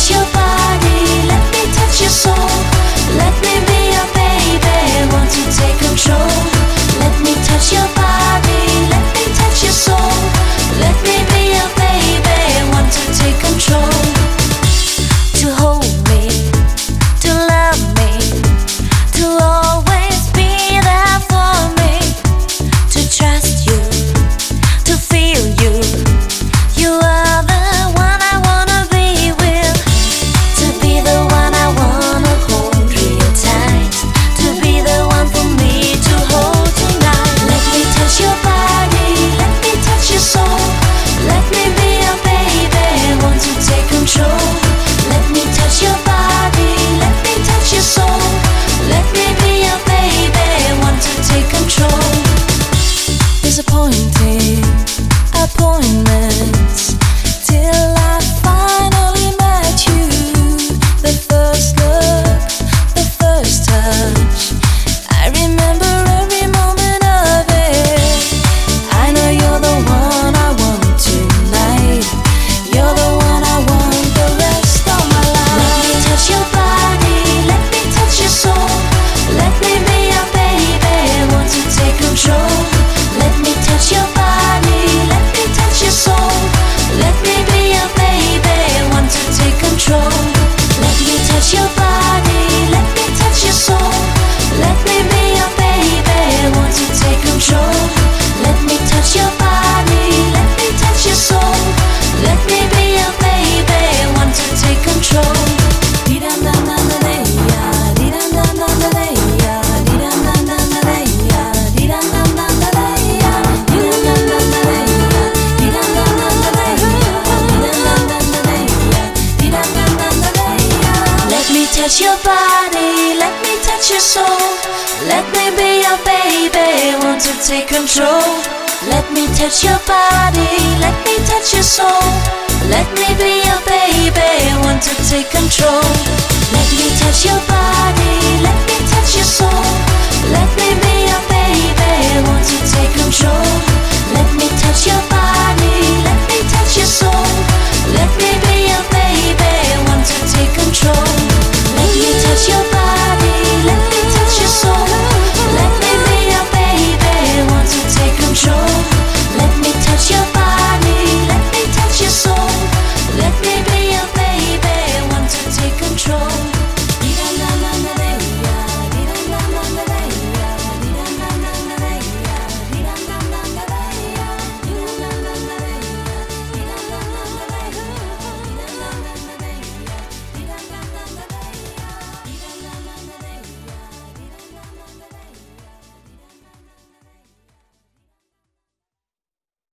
touch your body, let me touch your soul. Let me be your baby, want to take control. Let me touch your body, let me touch your soul. Let me be your baby, want to take control. To hold me, to love me, to always be there for me. To trust you, to feel you. You are the one I wanna be with. To be the one I wanna hold real tight. To be the one for me to hold tonight. Let me touch your body, let me touch your soul. Let me be your baby, want to take control. Let me touch your body, let me touch your soul. Let me be your baby, want to take control. Disappointing appointments till I finally met you. The first look, the first touch, I remember every moment of it. I know you're the one I want tonight. You're the one I want the rest of my life. Let me touch your body, let me touch your soul. Let me be your baby, want to take control. Let me touch your body, let me touch your soul. Let me be your baby, want to take control. Let me touch your body, let me touch your soul. Let me be your baby, want to take control. Let me touch your body, let me touch your soul. Let me be your baby, want to take control. Let me touch your body, let me touch your soul. Let me be your baby, want to take control. Let me touch your body, let me touch your soul. Let me be your baby, want to take control. Let me touch your body, let me touch your soul.